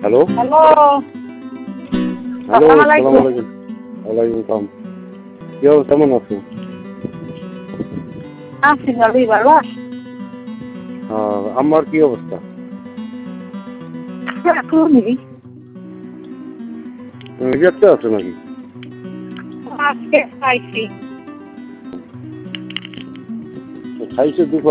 Hello hello, hello, আসসালামু আসসালামু আলাইকুম। আলাইকুম। ওয়ালাইকুম আসসালাম। কি অবস্থা, কেমন আছো? আছি ভালোই, ভালো আছি। আমার কি অবস্থা? এখনো নেই। রিজেক্টে আছে নাকি? আজকে খাইছি। খাইছে দুপুর